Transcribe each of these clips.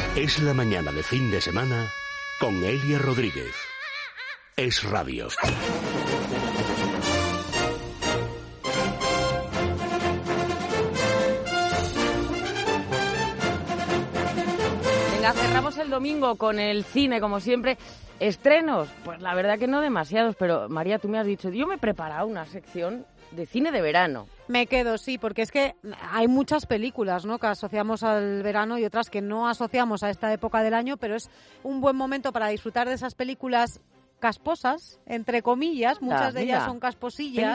Es la mañana de fin de semana con Elia Rodríguez. Es Radio. Venga, cerramos el domingo con el cine, como siempre. Estrenos, pues la verdad que no demasiados, pero María, tú me has dicho, yo me he preparado una sección de cine de verano. Me quedo, sí, porque es que hay muchas películas, ¿no?, que asociamos al verano y otras que no asociamos a esta época del año, pero es un buen momento para disfrutar de esas películas casposas, entre comillas, muchas de ellas son casposillas,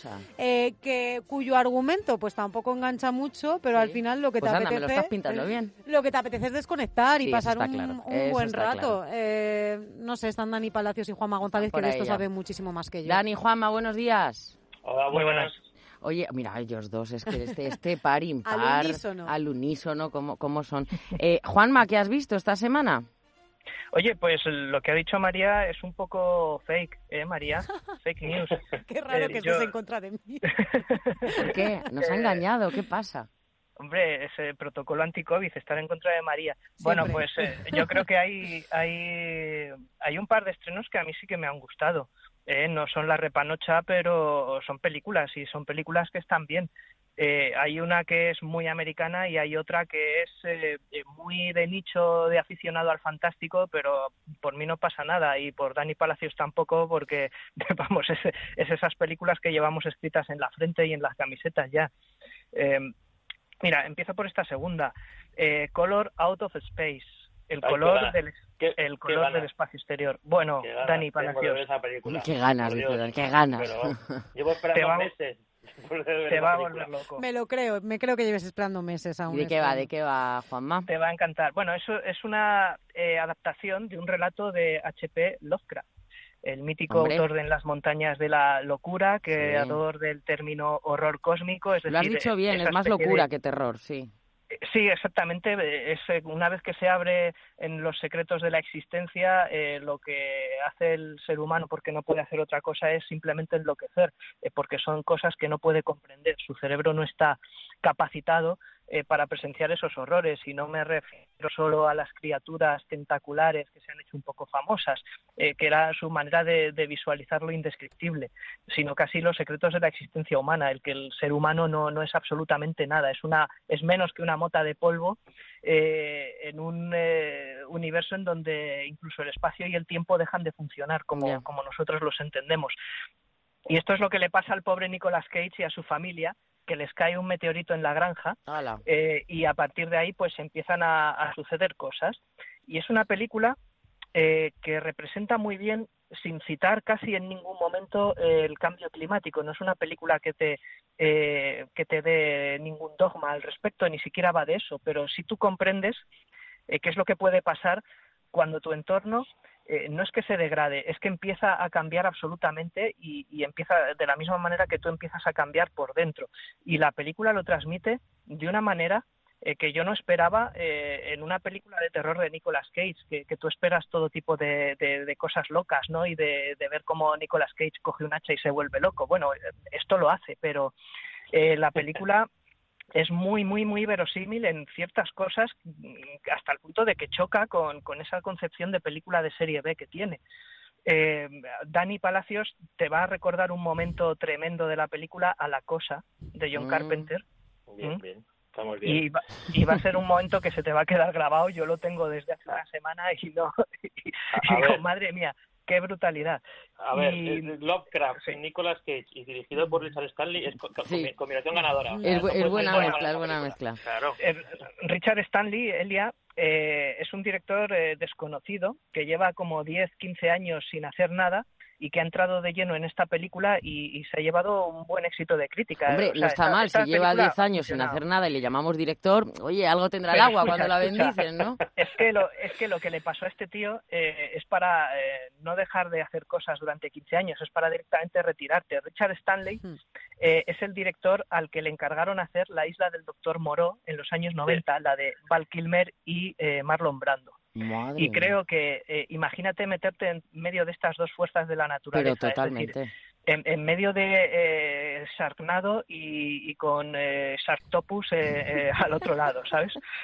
cuyo argumento pues tampoco engancha mucho, pero al final lo que pues te anda, apetece, me lo estás pintando bien. Lo que te apetece es desconectar y pasar un buen rato. Claro. No sé, están Dani Palacios y Juanma González, que de esto saben muchísimo más que yo. Dani, Juanma, buenos días. Hola, muy buenas. Oye, mira, ellos dos, es que este par impar, al unísono, ¿cómo son? Juanma, ¿qué has visto esta semana? Oye, pues lo que ha dicho María es un poco fake, María? Fake news. Qué raro que estés en contra de mí. ¿Por qué? ¿Nos ha engañado? ¿Qué pasa? Hombre, ese protocolo anti-COVID, estar en contra de María. Siempre. Bueno, pues yo creo que hay un par de estrenos que a mí sí que me han gustado. No son la repanocha, pero son películas, y son películas que están bien. Hay una que es muy americana y hay otra que es muy de nicho, de aficionado al fantástico, pero por mí no pasa nada, y por Dani Palacios tampoco, porque vamos, es esas películas que llevamos escritas en la frente y en las camisetas ya. Mira, empiezo por esta segunda. Color Out of Space. El color del espacio exterior. Bueno, Dani Palacios. Qué ganas, dice Dani, qué ganas. Pero llevo esperando meses. Te va a volver loco. Me creo que lleves esperando meses aún. ¿De qué va, Juanma? Te va a encantar. Bueno, eso es una adaptación de un relato de H.P. Lovecraft, el mítico autor de En las montañas de la locura, creador del término horror cósmico. Es decir, lo has dicho bien, es más locura que terror, sí. Sí, exactamente. Una vez que se abre en los secretos de la existencia, lo que hace el ser humano, porque no puede hacer otra cosa, es simplemente enloquecer, porque son cosas que no puede comprender. Su cerebro no está capacitado para presenciar esos horrores, y no me refiero solo a las criaturas tentaculares que se han hecho un poco famosas, que era su manera de visualizar lo indescriptible, sino casi los secretos de la existencia humana, el que el ser humano no es absolutamente nada, es menos que una mota de polvo en un universo en donde incluso el espacio y el tiempo dejan de funcionar como nosotros los entendemos. Y esto es lo que le pasa al pobre Nicolas Cage y a su familia, que les cae un meteorito en la granja, y a partir de ahí pues empiezan a suceder cosas. Y es una película que representa muy bien, sin citar casi en ningún momento, el cambio climático. No es una película que te dé ningún dogma al respecto, ni siquiera va de eso, pero si tú comprendes qué es lo que puede pasar cuando tu entorno no es que se degrade, es que empieza a cambiar absolutamente, y empieza de la misma manera que tú empiezas a cambiar por dentro. Y la película lo transmite de una manera que yo no esperaba en una película de terror de Nicolas Cage, que tú esperas todo tipo de cosas locas, ¿no? Y de ver cómo Nicolas Cage coge un hacha y se vuelve loco. Bueno, esto lo hace, pero la película es muy, muy, muy verosímil en ciertas cosas, hasta el punto de que choca con esa concepción de película de serie B que tiene. Dani Palacios te va a recordar un momento tremendo de la película, a La cosa, de John Carpenter. Bien. Estamos bien. Y va a ser un momento que se te va a quedar grabado. Yo lo tengo desde hace una semana y digo, madre mía, qué brutalidad. A ver, Lovecraft, Nicolas Cage y dirigido por Richard Stanley es combinación ganadora. Es buena mezcla. Claro. Richard Stanley, Elia, es un director desconocido que lleva como 10, 15 años sin hacer nada, y que ha entrado de lleno en esta película y se ha llevado un buen éxito de crítica. Hombre, no está mal, si lleva 10 años sin hacer nada y le llamamos director, oye, algo tendrá el agua cuando la bendicen, ¿no? Es que lo que le pasó a este tío es para no dejar de hacer cosas durante 15 años, es para directamente retirarte. Richard Stanley es el director al que le encargaron hacer La isla del Doctor Moreau en los años 90, la de Val Kilmer y Marlon Brando. Madre y creo que imagínate meterte en medio de estas dos fuerzas de la naturaleza. Pero totalmente. Es decir, en medio de Sharknado y con Sharktopus al otro lado, ¿sabes?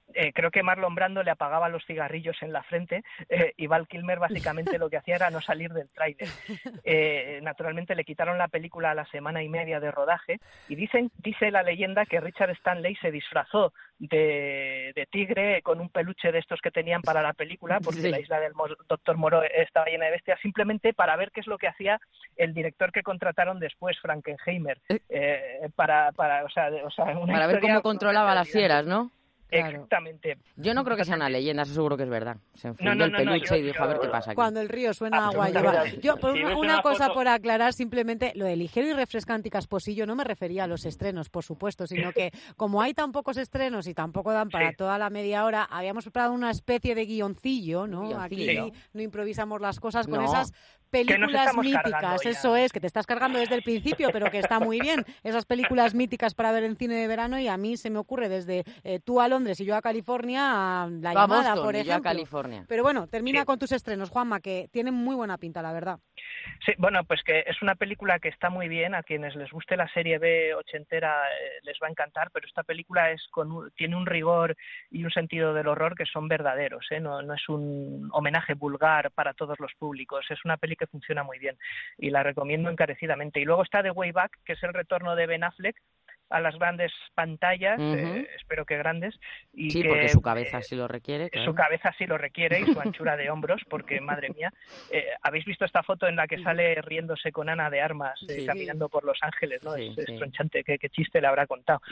creo que Marlon Brando le apagaba los cigarrillos en la frente y Val Kilmer básicamente lo que hacía era no salir del tráiler. Naturalmente le quitaron la película a la semana y media de rodaje y dice la leyenda que Richard Stanley se disfrazó de tigre con un peluche de estos que tenían para la película, porque la isla del Dr. Moreau estaba llena de bestias, simplemente para ver qué es lo que hacía el director que contrataron después, Frankenheimer, para ver cómo controlaba las fieras, ¿no? Claro. Exactamente. Yo no creo que sea una leyenda, eso seguro que es verdad. Se enfundió el peluche y dijo, a ver qué pasa aquí. Cuando el río suena agua lleva. Yo, una cosa por aclarar, simplemente, lo de ligero y refrescante y casposillo no me refería a los estrenos, por supuesto, sino que como hay tan pocos estrenos y tampoco dan para toda la media hora, habíamos preparado una especie de guioncillo, ¿no? Aquí no improvisamos las cosas con esas películas míticas, eso es, que te estás cargando desde el principio, pero que está muy bien. Esas películas míticas para ver en cine de verano, y a mí se me ocurre desde tú a Londres y yo a California, a La Llamada, por ejemplo. Yo a California. Pero bueno, termina con tus estrenos, Juanma, que tienen muy buena pinta, la verdad. Sí, bueno, pues que es una película que está muy bien, a quienes les guste la serie B ochentera les va a encantar, pero esta película tiene un rigor y un sentido del horror que son verdaderos, no es un homenaje vulgar para todos los públicos, es una peli que funciona muy bien y la recomiendo encarecidamente. Y luego está The Way Back, que es el retorno de Ben Affleck a las grandes pantallas, espero que grandes. Y sí, que, porque su cabeza sí lo requiere. Claro. Su cabeza sí lo requiere y su anchura de hombros, porque, madre mía, ¿habéis visto esta foto en la que sale riéndose con Ana de Armas caminando por Los Ángeles? ¿No? Es tronchante, qué chiste le habrá contado.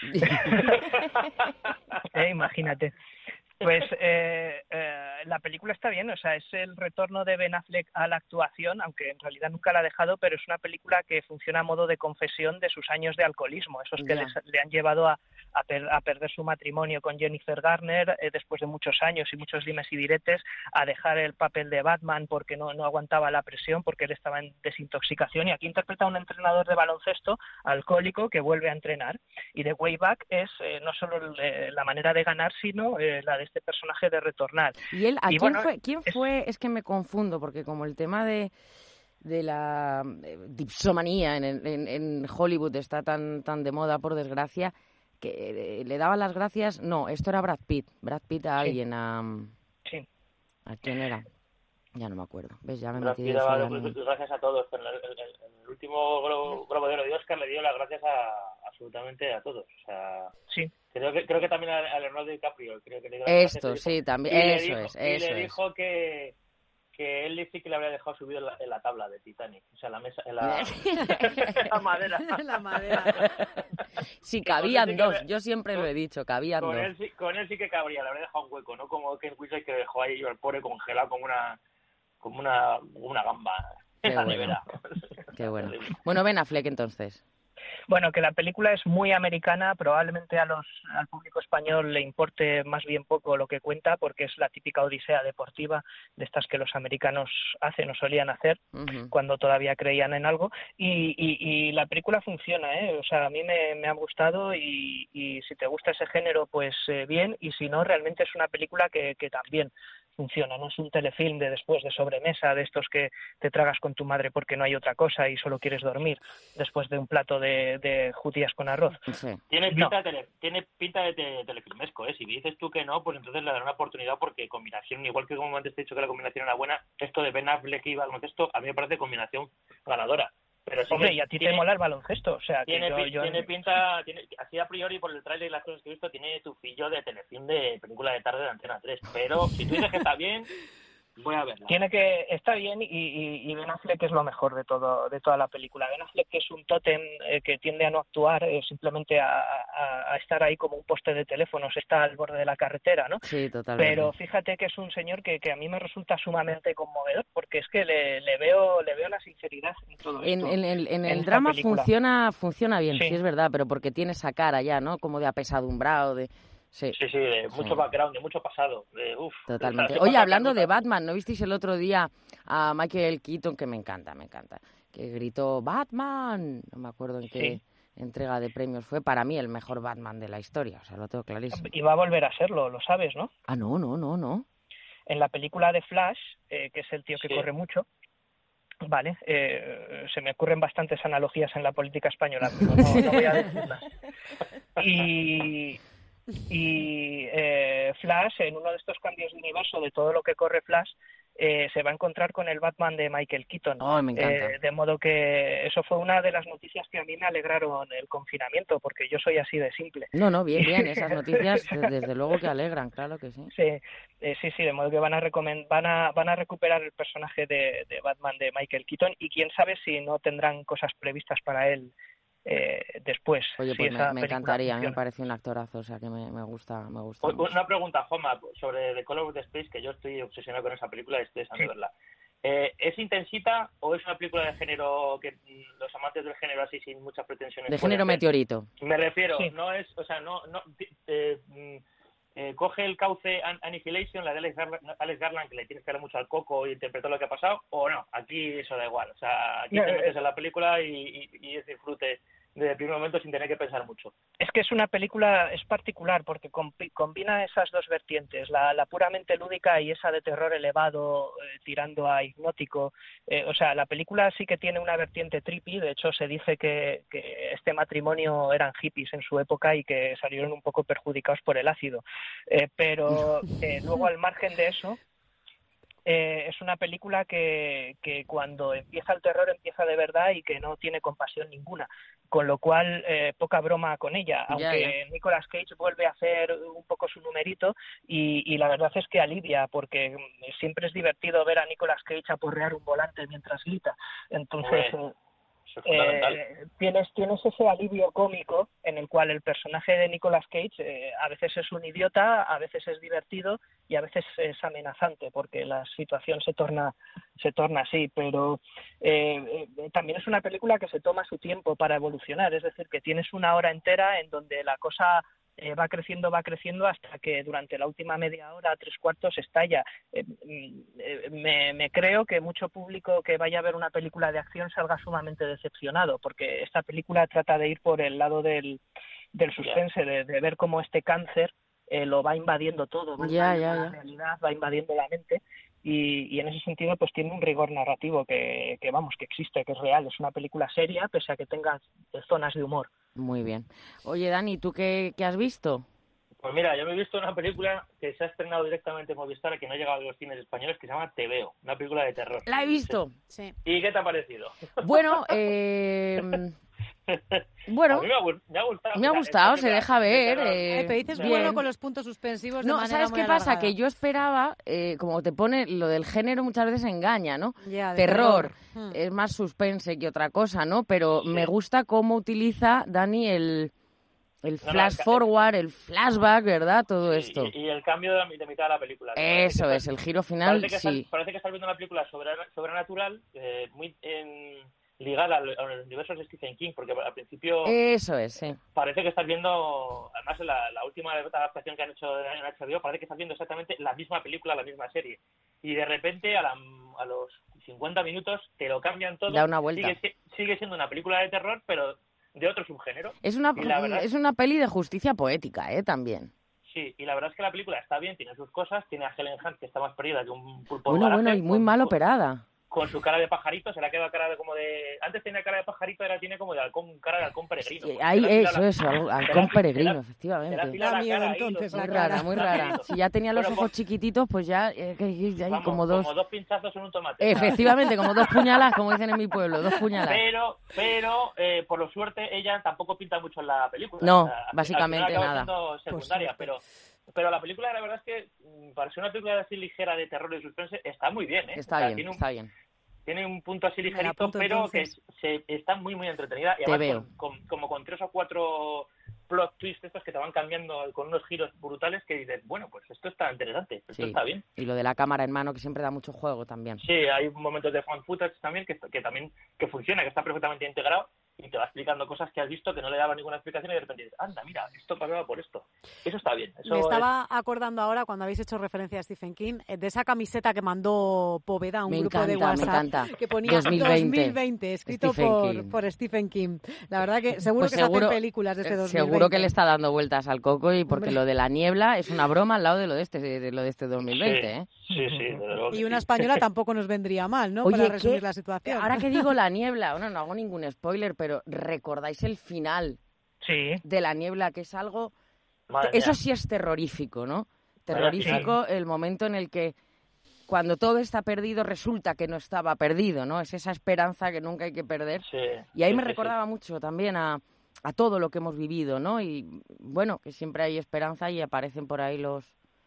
Imagínate. Pues la película está bien, o sea, es el retorno de Ben Affleck a la actuación, aunque en realidad nunca la ha dejado, pero es una película que funciona a modo de confesión de sus años de alcoholismo, esos que le han llevado a perder su matrimonio con Jennifer Garner después de muchos años y muchos dimes y diretes, a dejar el papel de Batman porque no aguantaba la presión, porque él estaba en desintoxicación, y aquí interpreta a un entrenador de baloncesto alcohólico que vuelve a entrenar. Y The Way Back es no solo la manera de ganar, sino la de este personaje de retornar. ¿Y él quién fue? Es que me confundo, porque como el tema de la dipsomanía en Hollywood está tan de moda, por desgracia, que le daban las gracias. No, esto era Brad Pitt a alguien, ¿a quién era? Ya no me acuerdo. ¿Ves? Ya me metí de gracias a todos. En el último Globo de Oro de Oscar le dio las gracias absolutamente a todos. O sea, sí. Creo que también a Leonardo DiCaprio. Creo que le dio esto, sí, también. Y le dijo que él sí que le habría dejado subido en la tabla de Titanic. O sea, la mesa, la madera. La madera. Sí, cabían dos. Yo siempre lo he dicho, cabían dos. Con él sí que cabría, le habría dejado un hueco, no como Ken Winslet, que dejó ahí al pobre congelado como una gamba. Qué bueno. Qué bueno. Bueno, Ben Affleck, entonces. Bueno, que la película es muy americana, probablemente al público español le importe más bien poco lo que cuenta, porque es la típica odisea deportiva de estas que los americanos hacen o solían hacer cuando todavía creían en algo, y la película funciona, o sea, a mí me ha gustado, y si te gusta ese género, pues bien, y si no, realmente es una película que también funciona, no es un telefilm de después de sobremesa, de estos que te tragas con tu madre porque no hay otra cosa y solo quieres dormir después de un plato de judías con arroz. Sí. Tiene pinta de telefilmesco, Si dices tú que no, pues entonces le daré una oportunidad, porque combinación, igual que como antes te he dicho que la combinación era buena, esto de Ben Affleck y baloncesto, a mí me parece combinación ganadora. Pero hombre, y a ti te mola el baloncesto, o sea, tiene pinta, así a priori por el tráiler y las cosas que he visto, tiene tufillo de telefilm de película de tarde de Antena 3, pero si tú dices que está bien, voy a verla. Está bien, y Ben Affleck es lo mejor de toda la película. Ben Affleck es un tótem que tiende a no actuar, simplemente a estar ahí como un poste de teléfonos, está al borde de la carretera, ¿no? Sí, totalmente. Pero fíjate que es un señor que a mí me resulta sumamente conmovedor, porque es que le veo la sinceridad en todo esto. En el drama funciona bien, sí, es verdad, pero porque tiene esa cara ya, ¿no? Como de apesadumbrado, de... Sí, de mucho background, de mucho pasado. Totalmente. Oye, hablando de Batman, ¿no visteis el otro día a Michael Keaton, que me encanta, que gritó ¡Batman! No me acuerdo en qué entrega de premios fue. Para mí el mejor Batman de la historia, o sea, lo tengo clarísimo. Y va a volver a serlo, lo sabes, ¿no? Ah, no. En la película de Flash, que es el tío que corre mucho, vale, se me ocurren bastantes analogías en la política española, pero no voy a decirlas. Y Flash, en uno de estos cambios de universo de todo lo que corre Flash, se va a encontrar con el Batman de Michael Keaton. Oh, me encanta. De modo que eso fue una de las noticias que a mí me alegraron el confinamiento, porque yo soy así de simple. No, bien, esas noticias desde luego que alegran, claro que sí. Sí, de modo que van a recuperar el personaje de Batman de Michael Keaton, y quién sabe si no tendrán cosas previstas para él después. Oye, pues me encantaría, a mí me funciona. parece un actorazo, o sea que me gusta. Una pregunta, Juanma, sobre The Color of the Space, que yo estoy obsesionado con esa película y estoy deseando verla. ¿Es intensita o es una película de género que los amantes del género así sin muchas pretensiones? De género meteorito. Me refiero, Sí. no es, o sea, coge el cauce Annihilation, la de Alex Garland, que le tienes que dar mucho al coco y interpretar lo que ha pasado, o no, aquí eso da igual, o sea, aquí te metes en la película y es disfrute desde el primer momento sin tener que pensar mucho. Es que es una película, es particular, porque combina esas dos vertientes, la puramente lúdica y esa de terror elevado, tirando a hipnótico. O sea, la película sí que tiene una vertiente trippy, de hecho se dice que este matrimonio eran hippies en su época y que salieron un poco perjudicados por el ácido. Pero luego, al margen de eso, es una película que cuando empieza el terror empieza de verdad y que no tiene compasión ninguna, con lo cual poca broma con ella, aunque Nicolas Cage vuelve a hacer un poco su numerito y la verdad es que alivia, porque siempre es divertido ver a Nicolas Cage aporrear un volante mientras grita, entonces tienes ese alivio cómico en el cual el personaje de Nicolas Cage a veces es un idiota, a veces es divertido y a veces es amenazante, porque la situación se torna así, pero también es una película que se toma su tiempo para evolucionar, es decir, que tienes una hora entera en donde la cosa va creciendo hasta que durante la última media hora, 3/4 estalla. Me creo que mucho público que vaya a ver una película de acción salga sumamente decepcionado, porque esta película trata de ir por el lado del suspense, de ver cómo este cáncer lo va invadiendo todo, va invadiendo la realidad, va invadiendo la mente, y en ese sentido pues tiene un rigor narrativo que existe, que es real, es una película seria pese a que tenga zonas de humor. Muy bien. Oye, Dani, ¿tú qué has visto? Pues mira, yo me he visto una película que se ha estrenado directamente en Movistar, que no ha llegado a los cines españoles, que se llama Te Veo, una película de terror. La he visto. Sí. ¿Y qué te ha parecido? Bueno, bueno, a mí me ha gustado. Me ha gustado, se deja ver. Pero dices bien. bueno con los puntos suspensivos de No, manera ¿sabes muy qué pasa? alargada. Que yo esperaba, como te pone, lo del género muchas veces engaña, ¿no? Ya, de terror, terror. es más suspense que otra cosa, ¿no? Pero me gusta cómo utiliza Dani el flash forward, el flashback, ¿verdad? Todo esto. Y el cambio de mitad de la película. Eso es, el giro final, Parece que estás viendo una película sobrenatural muy ligada al universo de Stephen King, porque al principio... Eso es, sí. Parece que estás viendo, además la última adaptación que han hecho en HBO, parece que estás viendo exactamente la misma película, la misma serie. Y de repente, a los 50 minutos, te lo cambian todo. Da una vuelta. Sigue siendo una película de terror, pero de otro subgénero. Es una peli de justicia poética, también. Sí, y la verdad es que la película está bien, tiene sus cosas, tiene a Helen Hunt, que está más perdida que un pulpo de garaje, y muy mal operada. Con su cara de pajarito, se le ha quedado cara de como de... Antes tenía cara de pajarito, ahora tiene como de halcón, cara de halcón peregrino. Sí, ahí halcón peregrino, efectivamente. Muy rara. Si ya tenía los ojos chiquititos, pues ya vamos, como dos pinchazos en un tomate. Efectivamente, como dos puñaladas, como dicen en mi pueblo, dos puñaladas. Pero por lo suerte, ella tampoco pinta mucho en la película. No, o sea, básicamente al final acaba nada. siendo secundaria, pero la película, la verdad es que, para ser una película así ligera de terror y suspense, está muy bien, ¿eh? Está bien. Tiene un punto así ligerito, pero entonces. que está muy, muy entretenida. Y además, como con 3 o 4 plot twists estos que te van cambiando con unos giros brutales que dices, bueno, pues esto está interesante, esto está bien. Y lo de la cámara en mano, que siempre da mucho juego también. Sí, hay momentos de fan footage también que funciona, que está perfectamente integrado y te va explicando cosas que has visto que no le daban ninguna explicación y de repente dices, anda, mira, esto pasaba por esto. Eso está bien. Me estaba acordando ahora, cuando habéis hecho referencia a Stephen King, de esa camiseta que mandó Poveda a un grupo de WhatsApp que ponía 2020 escrito por Stephen King. La verdad que seguro que se hacen películas de este 2020. Seguro que le está dando vueltas al coco, y porque lo de la niebla es una broma al lado de lo de este 2020, ¿eh? Sí, y una española tampoco nos vendría mal, ¿no? Oye, para resumir la situación. Ahora que digo la niebla, bueno, no hago ningún spoiler, pero ¿recordáis el final de la niebla? Que es algo... Eso sí es terrorífico, ¿no? terrorífico el momento en el que cuando todo está perdido resulta que no estaba perdido, ¿no? Es esa esperanza que nunca hay que perder. Sí, y ahí sí, me sí, recordaba mucho también a todo lo que hemos vivido, ¿no? Y bueno, que siempre hay esperanza y aparecen por ahí los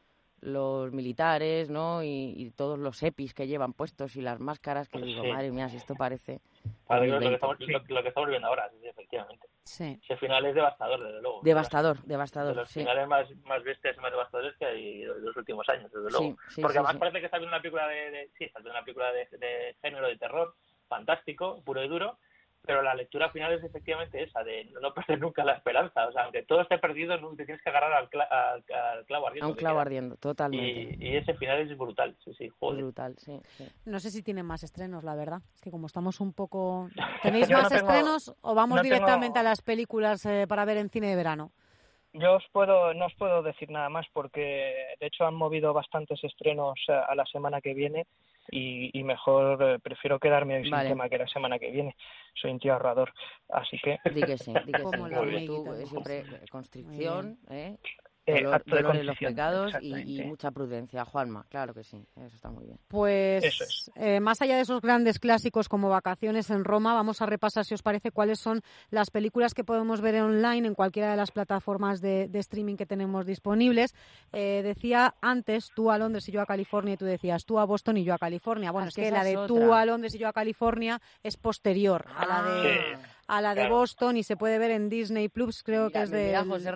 militares, ¿no? Y todos los EPIs que llevan puestos y las máscaras, que digo, madre mía, si esto parece... Lo que estamos viviendo ahora, sí, efectivamente. Sí. Ese final es devastador, desde luego. Devastador, De los finales más bestias y más devastadores que hay de los últimos años, desde luego. Porque además parece que estás viendo una película estás viendo una película de género, de terror, fantástico, puro y duro, pero la lectura final es efectivamente esa, de no perder nunca la esperanza. O sea, aunque todo esté perdido, te tienes que agarrar al clavo ardiendo. A un clavo ardiendo, totalmente. Y ese final es brutal, sí, joder. Brutal, sí. No sé si tienen más estrenos, la verdad. Es que como estamos un poco... ¿Tenéis más estrenos o vamos directamente a las películas para ver en cine de verano? Yo no os puedo decir nada más porque de hecho han movido bastantes estrenos a la semana que viene y mejor prefiero quedarme hoy sin tema que la semana que viene. Soy un tío ahorrador, así que... Di que sí. Como Tú siempre constricción, dolor en los pecados y mucha prudencia. Juanma, claro que sí, eso está muy bien. Pues más allá de esos grandes clásicos como Vacaciones en Roma, vamos a repasar, si os parece, cuáles son las películas que podemos ver online en cualquiera de las plataformas de streaming que tenemos disponibles. Decía antes, tú a Londres y yo a California, y tú decías tú a Boston y yo a California. Bueno, es que la de tú a Londres y yo a California es posterior a la de Boston y se puede ver en Disney Plus, creo que es del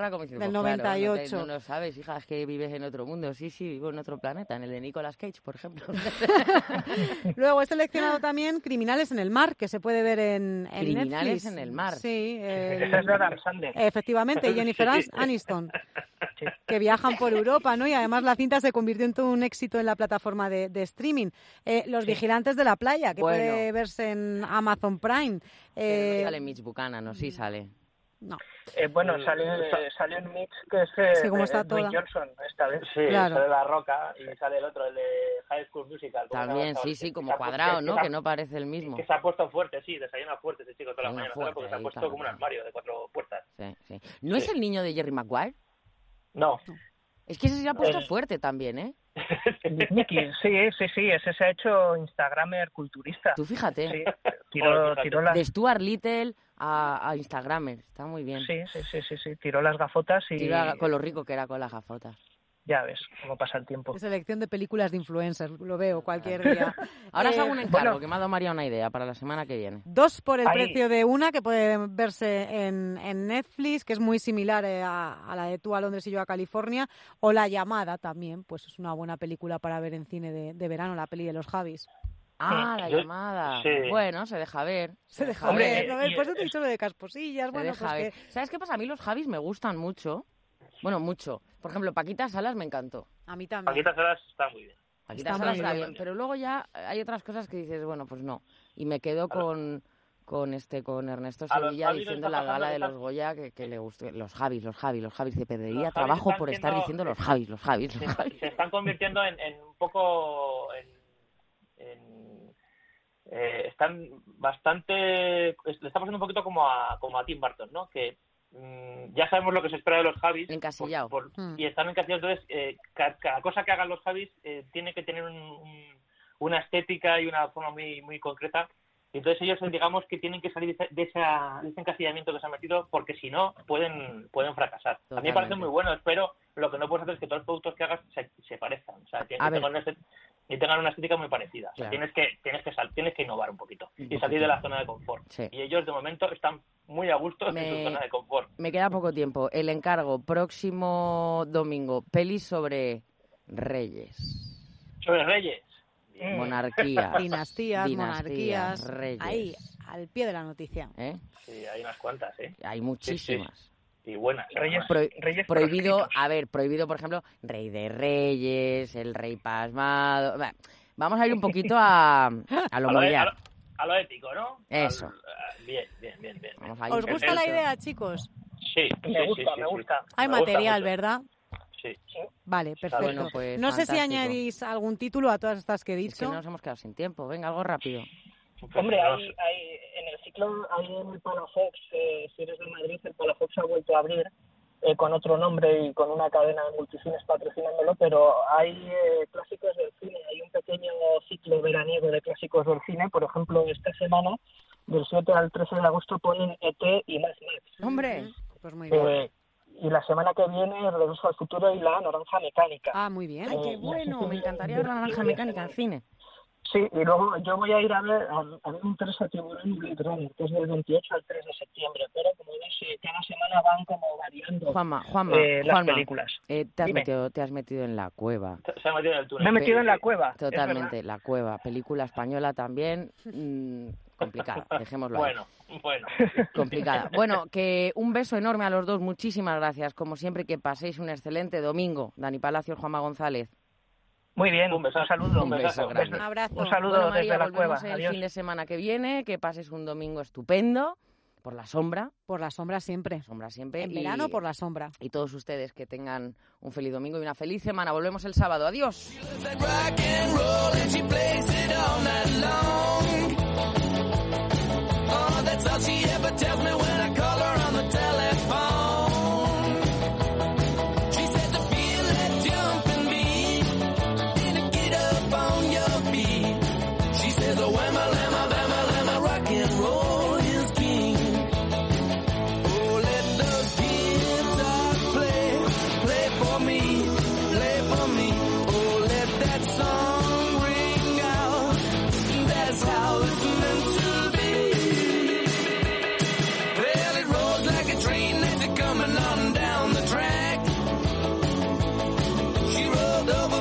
98. No lo sabes, hija, es que vives en otro mundo. Sí, vivo en otro planeta, en el de Nicolas Cage, por ejemplo. Luego he seleccionado también Criminales en el Mar, que se puede ver en Netflix. Criminales en el Mar. Sí. Esa es de Adam Sandler. Efectivamente, Jennifer Aniston. Que viajan por Europa, ¿no? Y además la cinta se convirtió en todo un éxito en la plataforma de streaming. Los Vigilantes de la Playa, que puede verse en Amazon Prime. Sale Mitch Buchanan, ¿no? Sí sale. No. Sale un mix que es como está Dwayne Johnson esta vez. Sí, claro. Sale La Roca y sale el otro, el de High School Musical. También, sí, como cuadrado, ¿no? Que no parece el mismo. Que se ha puesto fuerte, desayuna fuerte ese chico toda la mañana, porque se ha puesto como un armario de 4 puertas. Sí. ¿No es el niño de Jerry Maguire? No. Es que ese se ha puesto fuerte también, ¿eh? Sí, ese se ha hecho Instagramer culturista. Tú fíjate. Sí, tiró las... De Stuart Little a Instagramer, está muy bien. Sí, tiró las gafotas y... Con lo rico que era con las gafotas. Ya ves cómo pasa el tiempo. Selección de películas de influencers, lo veo cualquier día. Ahora os hago un encargo, que me ha dado María una idea para la semana que viene. 2 por el precio de una, que puede verse en Netflix, que es muy similar a la de Tú a Londres y yo a California, o La Llamada también, pues es una buena película para ver en cine de verano, la peli de los Javis. La llamada. Sí. Bueno, se deja ver. Se deja ver. No, después te he dicho lo de Casposillas. Bueno, pues ver. ¿Sabes qué pasa? A mí los Javis me gustan mucho. Bueno, mucho. Por ejemplo, Paquita Salas me encantó. A mí también. Paquita Salas está muy bien. Paquita Salas está bien. Pero luego ya hay otras cosas que dices, bueno, pues no. Y me quedo con Ernesto Sevilla diciendo la gala de los Goya que le gustó. Los Javis. Se perdería trabajo por estar diciendo los Javis. Se están convirtiendo en un poco... están bastante... Le está pasando un poquito como a Tim Burton, ¿no? Que ya sabemos lo que se espera de los Javis. Encasillado. Y están encasillados. Entonces, cada cosa que hagan los Javis tiene que tener una estética y una forma muy, muy concreta. Y entonces ellos, digamos, que tienen que salir de ese encasillamiento que se han metido, porque si no, pueden fracasar. Totalmente. A mí me parece muy bueno, pero lo que no puedes hacer es que todos los productos que hagas se parezcan. O sea, tengan una estética muy parecida. Claro. O sea, tienes que innovar un poquito y salir de la zona de confort. Sí. Y ellos, de momento, están muy a gusto en su zona de confort. Me queda poco tiempo. El encargo, próximo domingo, peli sobre reyes. ¿Sobre reyes? Monarquías. Dinastías, monarquías. Reyes. Ahí, al pie de la noticia. Sí, hay unas cuantas, Hay muchísimas. Sí. Y buenas. Reyes prohibido, prohibido, por ejemplo, Rey de Reyes, el Rey Pasmado. Vamos a ir un poquito a lo mundial. A lo ético, ¿no? Eso. Bien. ¿Os gusta la idea, chicos? Sí. Me gusta. Hay material, ¿verdad? Sí. Vale, perfecto. Bueno, pues, no fantástico. sé si añadís algún título a todas estas que he dicho. Es que nos hemos quedado sin tiempo. Venga, algo rápido. Hombre, hay en el ciclo, hay en el Palafox, si eres de Madrid, el Palafox ha vuelto a abrir con otro nombre y con una cadena de multicines patrocinándolo, pero hay clásicos del cine, hay un pequeño ciclo veraniego de clásicos del cine. Por ejemplo, esta semana, del 7 al 13 de agosto, ponen E.T. y Mad Max. ¡Hombre! Pues muy bien. Y la semana que viene, Regreso al Futuro y La Naranja Mecánica. Ah, muy bien. ¡Ay, qué bueno! Me encantaría ver La Naranja Mecánica en cine. Sí, y luego yo voy a ir a ver, a mí me interesa Tiburón y Blade Runner, que es del 28 al 3 de septiembre, pero como ves, cada semana van como variando las películas. Te has metido en la cueva. Se ha metido en el túnel. Me he metido en la cueva. Totalmente, la cueva. Película española también, complicada, dejémoslo ahí. Bueno. Complicada. Bueno, que un beso enorme a los dos, muchísimas gracias. Como siempre, que paséis un excelente domingo. Dani Palacios, Juanma González. Muy bien, un saludo. Un beso grande. Un abrazo. Un saludo bueno, María, desde la cueva. El Adiós. fin de semana que viene, que pases un domingo estupendo, por la sombra. Por la sombra siempre. En verano, por la sombra. Y todos ustedes que tengan un feliz domingo y una feliz semana. Volvemos el sábado. Adiós. Coming on down the track, she rolled over